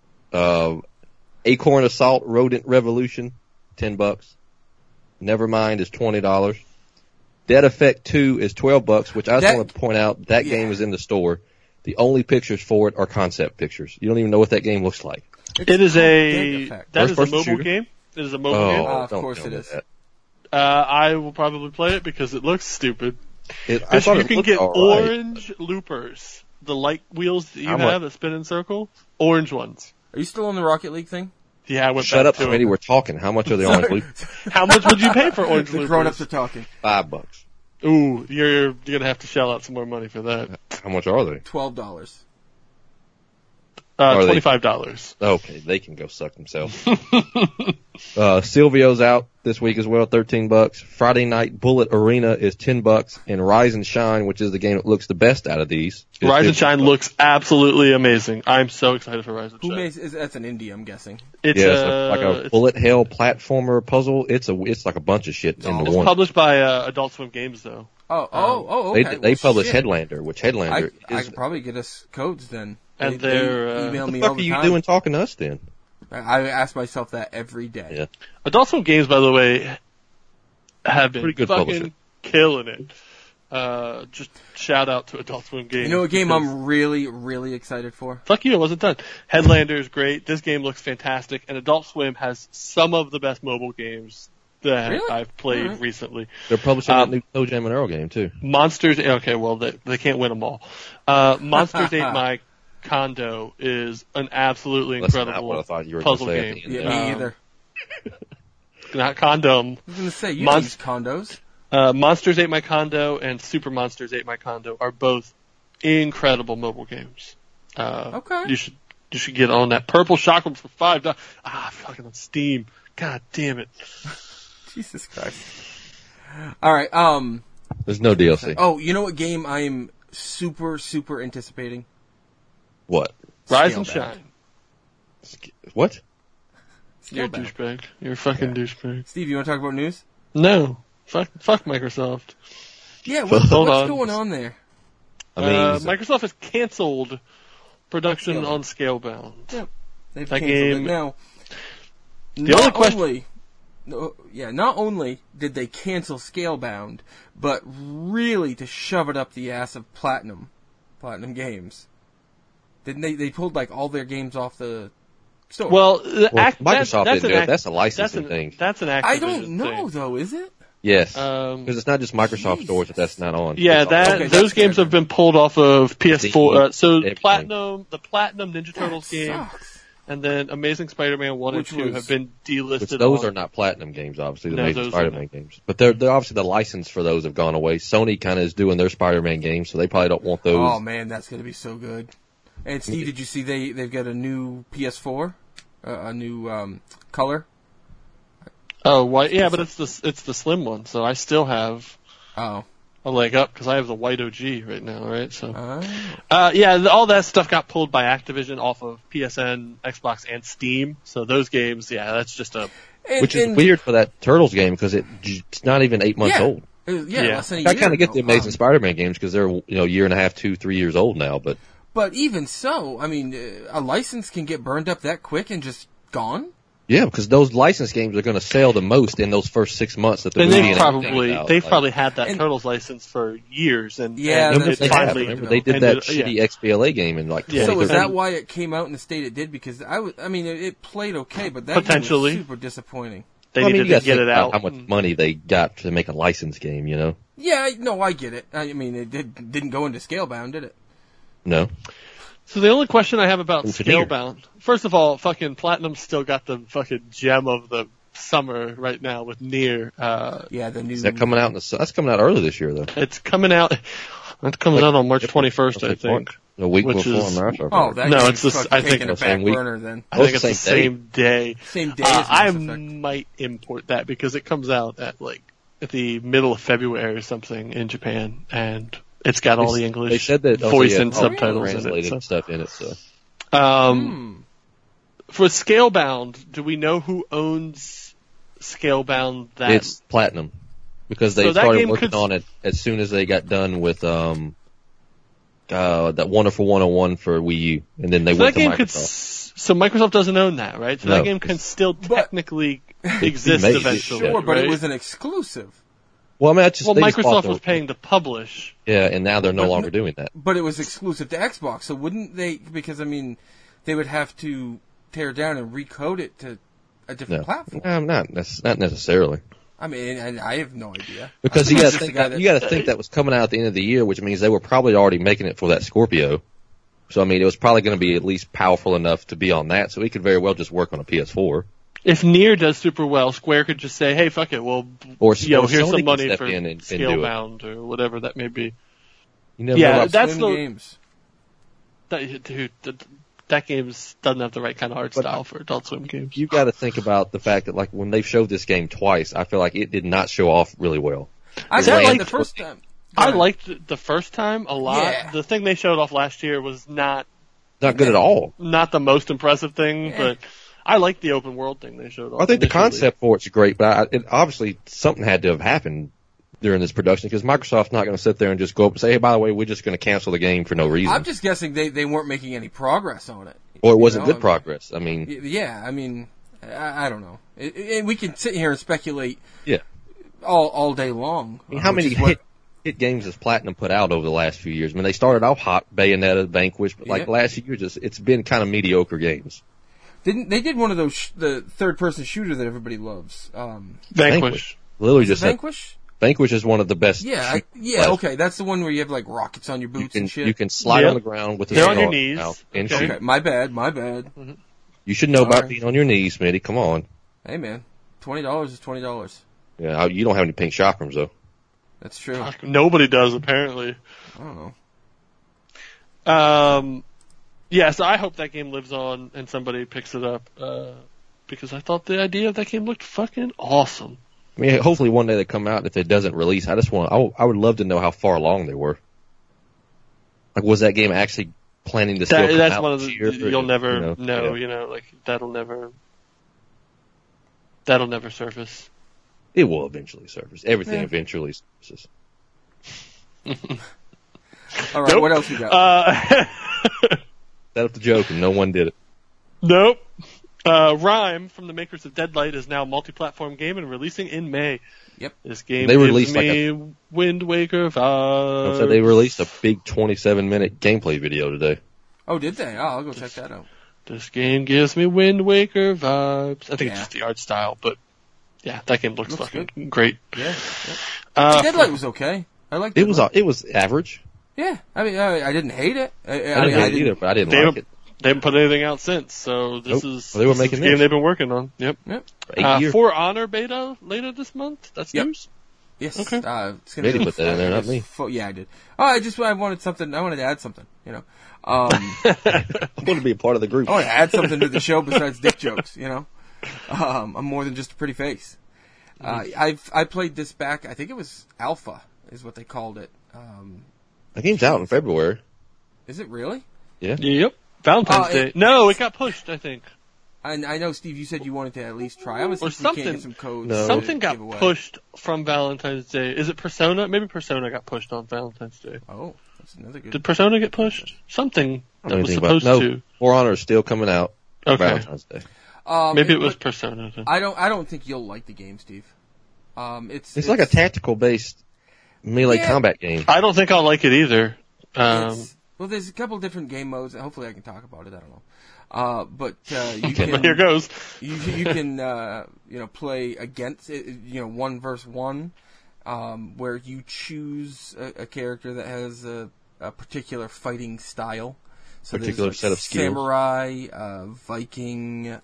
Acorn Assault Rodent Revolution, $10. Nevermind is $20. Dead Effect 2 is $12, which I just want to point out that game is in the store. The only pictures for it are concept pictures. You don't even know what that game looks like. That is a mobile game. It is a mobile game. Of course it is. I will probably play it because it looks stupid. You can get orange loopers, the light wheels that you have that spin in circle, orange ones. Are you still on the Rocket League thing? Yeah, I went Shut back up, Smitty. We're talking. How much are the orange loopers? How much would you pay for orange loopers? The grown-ups are talking. $5. Ooh, you're gonna have to shell out some more money for that. How much are they? $12. $25. Okay, they can go suck themselves. Silvio's out this week as well, $13. Friday Night Bullet Arena is $10, and Rise and Shine, which is the game that looks the best out of these. Rise and Shine looks absolutely amazing. I'm so excited for Rise and Shine. That's an indie, I'm guessing. It's like a bullet hell platformer puzzle. It's like a bunch of shit into one. It's published by Adult Swim Games, though. Okay. They publish Headlander, which Headlander I could probably get us codes then. And they email me all the time. What the fuck are you doing talking to us then? I ask myself that every day. Yeah. Adult Swim Games, by the way, have been pretty good fucking publisher. killing it. Just shout out to Adult Swim Games. You know a game I'm really, really excited for? Fuck you, it wasn't done. Headlander is great. This game looks fantastic. And Adult Swim has some of the best mobile games that I've played recently. They're publishing a new Toe Jam and Earl game, too. Monsters, okay, well, they can't win them all. Monsters Ate My Condo is an absolutely incredible not what I thought you were puzzle gonna say game. Yeah, me either. Not condom. I was going to say, you use condos. Monsters Ate My Condo and Super Monsters Ate My Condo are both incredible mobile games. Okay. You should get on that. Purple Chakram for $5. Fucking on Steam. God damn it. Jesus Christ. All right. There's no DLC. Oh, you know what game I am super, super anticipating? What? Rise and Shine. What? You're a douchebag. You're a fucking douchebag. Steve, you want to talk about news? No. Fuck Microsoft. Yeah, what's going on there? I mean, Microsoft has canceled production on Scalebound. Yep. They've that canceled game. it. Now, the only question. Not only did they cancel Scalebound, but really to shove it up the ass of Platinum Games. Didn't they? They pulled like all their games off the store. Well, Microsoft didn't do it. That's a licensing thing. That's an Activision I don't know thing. though, is it? Yes, because it's not just Microsoft stores that's not on. Yeah, those games have been pulled off of PS4. So everything. the Platinum Ninja Turtles game, and then Amazing Spider-Man 1 and 2 have been delisted. Those are not Platinum games, obviously. The Amazing Spider-Man games, but they're obviously the license for those have gone away. Sony kind of is doing their Spider-Man games, so they probably don't want those. Oh man, that's gonna be so good. And Steve, did you see they've got a new PS4, a new color? Oh, white. Yeah, but it's the slim one, so I still have a leg up because I have the white OG right now, right? So, all that stuff got pulled by Activision off of PSN, Xbox, and Steam. So those games, that's just which is weird for that Turtles game because it's not even 8 months old. Less than a year I kind of get the Amazing Spider-Man games because they're year and a half, 2-3 years old now, but even so, I mean, a license can get burned up that quick and just gone. Yeah, because those licensed games are going to sell the most in those first 6 months that the movie they've probably had that Turtles license for years, and they did that shitty XBLA game in like. So is that why it came out in the state it did? Because it played okay, but that game was super disappointing. They needed to get it out. How much money they got to make a licensed game, you know? Yeah, no, I get it. I mean, it didn't go into Scalebound, did it? No. So the only question I have about Scalebound, first of all, fucking Platinum's still got the fucking gem of the summer right now with Nier. The new. Is that coming out? That's coming out early this year, though. It's coming out. It's coming out on March 21st, I think. A week before March. No, it's just. I think it's back burner then. I think it's the same day. Same day. I might import that because it comes out at the middle of February or something in Japan, and it's got all the English voice and subtitles in it. Stuff in it. So. For Scalebound, do we know who owns Scalebound? It's Platinum because they started working on it as soon as they got done with that Wonderful 101 for Wii U, and then they went to Microsoft. So Microsoft doesn't own that, right? So that game can still technically exist eventually. Sure, but it was an exclusive. Well, I mean, Microsoft was paying to publish. Yeah, and now they're no longer doing that. But it was exclusive to Xbox, so wouldn't they? Because I mean, they would have to tear it down and recode it to a different platform. Not necessarily. I mean, I have no idea. Because you got to think that was coming out at the end of the year, which means they were probably already making it for that Scorpio. So I mean, it was probably going to be at least powerful enough to be on that. So it could very well just work on a PS4. If Nier does super well, Square could just say, "Hey, fuck it, well, here's some money for Scalebound or whatever that may be." You know, that's the games. That game doesn't have the right kind of art style for Adult Swim games. You got to think about the fact that, like, when they showed this game twice, I feel like it did not show off really well. I liked the first time. I liked the first time a lot. Yeah. The thing they showed off last year was not good at all. Not the most impressive thing, but I liked the open world thing they showed off. I think the concept for it's great, but obviously something had to have happened during this production because Microsoft's not going to sit there and just go up and say, "Hey, by the way, we're just going to cancel the game for no reason." I'm just guessing they weren't making any progress on it. Or it wasn't good progress. I mean, I don't know. And we can sit here and speculate. Yeah. All day long. I mean, hit games as Platinum put out over the last few years. I mean, they started off hot, Bayonetta, Vanquish, but like last year, it's been kind of mediocre games. They did one of those the third-person shooter that everybody loves. Vanquish. Literally just Vanquish. Vanquish is one of the best. Yeah, okay. That's the one where you have like rockets on your boots and shit. You can slide on the ground with the They're on your knees. And shoot. Okay, my bad. Mm-hmm. You should know about being on your knees, Smitty. Come on. Hey, man. $20 is $20. Yeah, you don't have any pink chakrams, though. That's true. Nobody does, apparently. I don't know. So I hope that game lives on and somebody picks it up, because I thought the idea of that game looked fucking awesome. I mean, hopefully one day they come out. If it doesn't release, I would love to know how far along they were. Like, was that game actually planning to still come that's out one of the, you'll never know, like, that'll never surface. It will eventually surface. Everything eventually surfaces. All right, what else you got? Set up the joke and no one did it. Nope. Rime, from the makers of Deadlight, is now a multi-platform game and releasing in May. Yep. This game gives me Wind Waker vibes. So they released a big 27-minute gameplay video today. Oh, did they? Oh, I'll go check that out. This game gives me Wind Waker vibes. I think it's just the art style, but yeah, that game looks fucking good. Great. Yeah. Deadlight was okay. I liked it. It was average. Yeah. I mean, I didn't hate it. I didn't hate it either, but I didn't like it. They haven't put anything out since, so this is they were making the game they've been working on. Yep. 8 years. For Honor beta later this month. That's news. Yes. Okay. It's gonna put that in there, not me. Yeah, I did. Oh, I wanted something. I wanted to add something. I want to be a part of the group. I want to add something to the show besides dick jokes. I'm more than just a pretty face. I played this back. I think it was Alpha, is what they called it. The game's out in February. Is it really? Yeah. Yep. Valentine's Day. No, it got pushed, I think. I know, Steve, you said you wanted to at least try. I'm or something. Can't get some codes. No. Something got pushed from Valentine's Day. Is it Persona? Maybe Persona got pushed on Valentine's Day. Oh, that's another good. Did Persona get pushed? Something that was supposed to. For Honor is still coming out on Valentine's Day. Maybe it was Persona then. I don't think you'll like the game, Steve. It's like a tactical based melee combat game. I don't think I'll like it either. Well, there's a couple different game modes. Hopefully, I can talk about it. I don't know. But you can. Here goes. You can play against it. 1 versus 1, where you choose a character that has a particular fighting style. So particular set of skills. Samurai, Viking,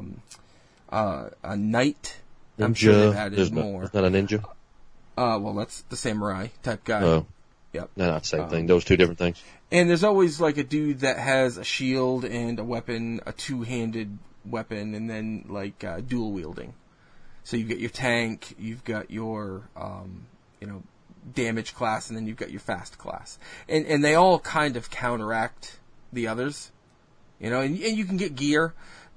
a knight. Ninja. I'm sure they've added more. It's not a ninja. Well, that's the samurai type guy. Oh. Yep. No, not the same thing. Those two different things. And there's always like a dude that has a shield and a weapon, a two-handed weapon, and then like dual wielding. So you've got your tank, you've got your damage class, and then you've got your fast class, and they all kind of counteract the others, and you can get gear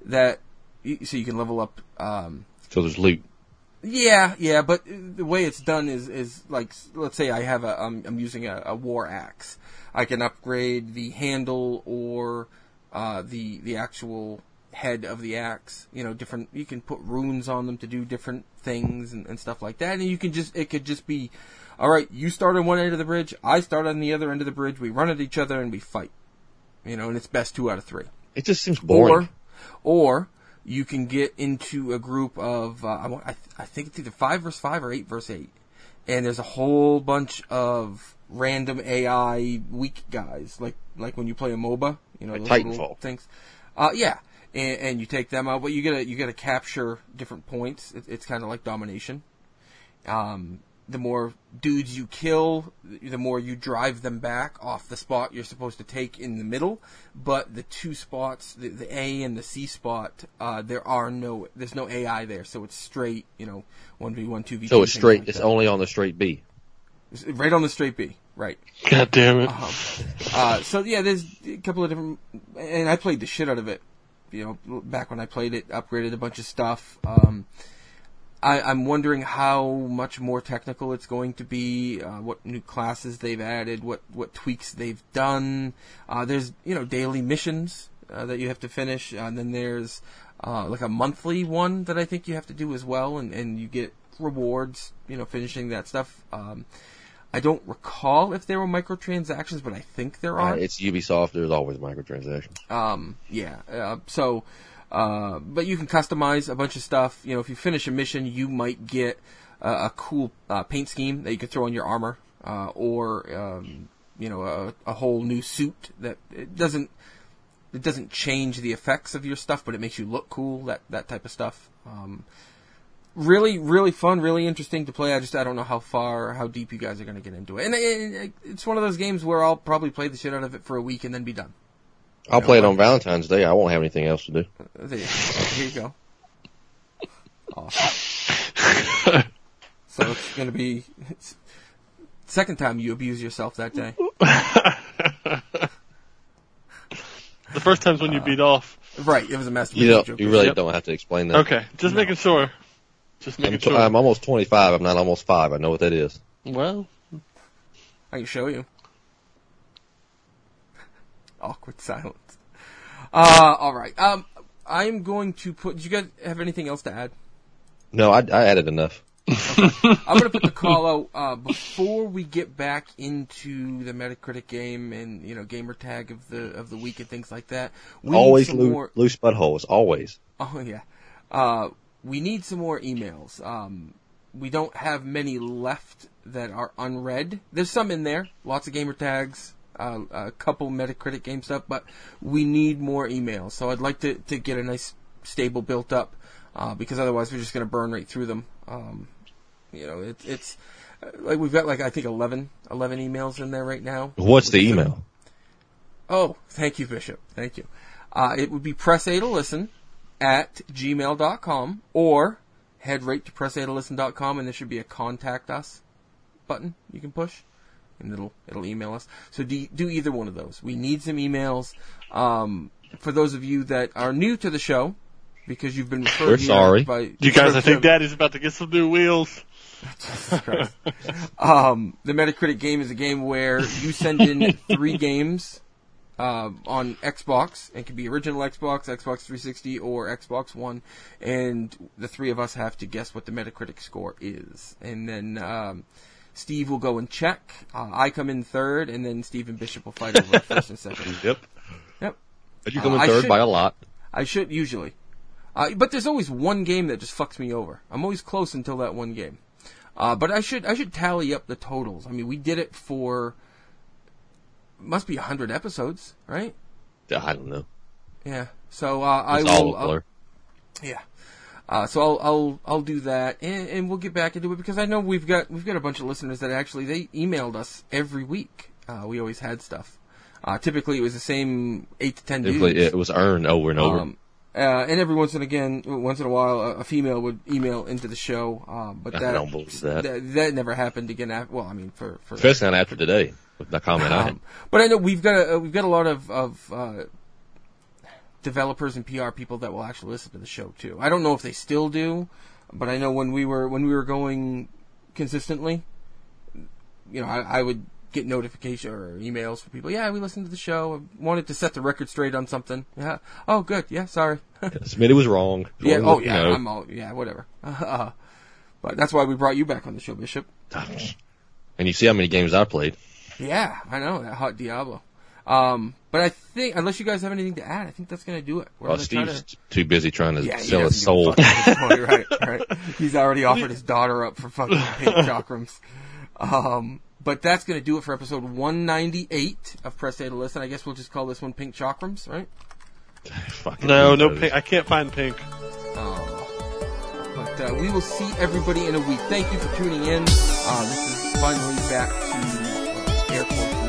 so you can level up. So there's loot. Yeah, but the way it's done is like, let's say I have I'm using a war axe. I can upgrade the handle or the actual head of the axe. Different. You can put runes on them to do different things and stuff like that. And it could just be, all right, you start on one end of the bridge, I start on the other end of the bridge. We run at each other and we fight. And it's best 2 out of 3. It just seems boring. Or you can get into a group of, I think it's either 5 versus 5 or 8 versus 8. And there's a whole bunch of random AI weak guys, like when you play a MOBA, like those Titanfall things. Yeah. And you take them out, but you gotta capture different points. It's kind of like domination. The more dudes you kill, the more you drive them back off the spot you're supposed to take in the middle. But the 2 spots, the A and the C spot, there's no AI there, so it's straight, 1v1, 2v2. So it's straight. It's only on the straight B. It's right on the straight B, right? God damn it. So yeah, there's a couple of different, and I played the shit out of it. Back when I played it, upgraded a bunch of stuff. I'm wondering how much more technical it's going to be, what new classes they've added, what tweaks they've done. There's, daily missions that you have to finish, and then there's like a monthly one that I think you have to do as well, and you get rewards, finishing that stuff. I don't recall if there were microtransactions, but I think there are. It's Ubisoft. There's always microtransactions. But you can customize a bunch of stuff. You know, if you finish a mission, you might get a cool paint scheme that you can throw on your armor, or a whole new suit that it doesn't change the effects of your stuff, but it makes you look cool. That type of stuff. Really, really fun, really interesting to play. I don't know how deep you guys are going to get into it. And it's one of those games where I'll probably play the shit out of it for a week and then be done. I'll play it on Valentine's Day. I won't have anything else to do. There you go. Awesome. So it's going to be second time you abuse yourself that day. The first time's when you beat off. Right, it was a masturbation joke. You really don't have to explain that. Okay, just making sure. I'm almost 25. I'm not almost 5. I know what that is. Well, I can show you. Awkward silence. All right. I'm going to put. Do you guys have anything else to add? No, I added enough. Okay. I'm going to put the call out before we get back into the Metacritic game and gamer tag of the week and things like that. Always loose buttholes. Always. Oh yeah. We need some more emails. We don't have many left that are unread. There's some in there. Lots of gamer tags. A couple Metacritic game stuff, but we need more emails. So I'd like to get a nice stable built up, because otherwise we're just going to burn right through them. It's like we've got I think 11 emails in there right now. What's the email? Oh, thank you, Bishop. Thank you. It would be pressatolisten@gmail.com, or head right to pressatolisten.com, and there should be a contact us button you can push. And it'll email us. So do either one of those. We need some emails. For those of you that are new to the show, because you've been referred. We're sorry. You guys, I think Daddy's about to get some new wheels. Jesus Christ. The Metacritic game is a game where you send in 3 games on Xbox. It can be original Xbox, Xbox 360, or Xbox One, and the 3 of us have to guess what the Metacritic score is, and then. Steve will go and check. I come in third, and then Steve and Bishop will fight over first and second. Yep. But you come in third by a lot. I should, usually. But there's always one game that just fucks me over. I'm always close until that one game. But I should tally up the totals. I mean, we did it for, must be 100 episodes, right? I don't know. Yeah. So, yeah. So I'll do that, and we'll get back into it, because I know we've got a bunch of listeners that actually they emailed us every week. We always had stuff. Typically it was the same 8 to 10 dudes. It was earned over and over. And every once in a while, a female would email into the show. But I don't believe that. That never happened again. Well, I mean, for especially not after today with the comment I had. But I know we've got a lot of developers and PR people that will actually listen to the show too. I don't know if they still do, but I know when we were going consistently, I would get notification or emails from people. Yeah, we listened to the show. I wanted to set the record straight on something. Yeah. Oh, good. Yeah. Sorry. Smitty was wrong. Yeah. Oh, yeah. Whatever. But that's why we brought you back on the show, Bishop. And you see how many games I played. Yeah, I know that hot Diablo. But I think, unless you guys have anything to add, I think that's going to do it. Steve's too busy trying to sell his soul. Right. He's already offered his daughter up for fucking pink chakrams. But that's going to do it for episode 198 of Press A to Listen. I guess we'll just call this one Pink Chakrams, right? No pink. I can't find pink. But we will see everybody in a week. Thank you for tuning in. This is finally back to Air Force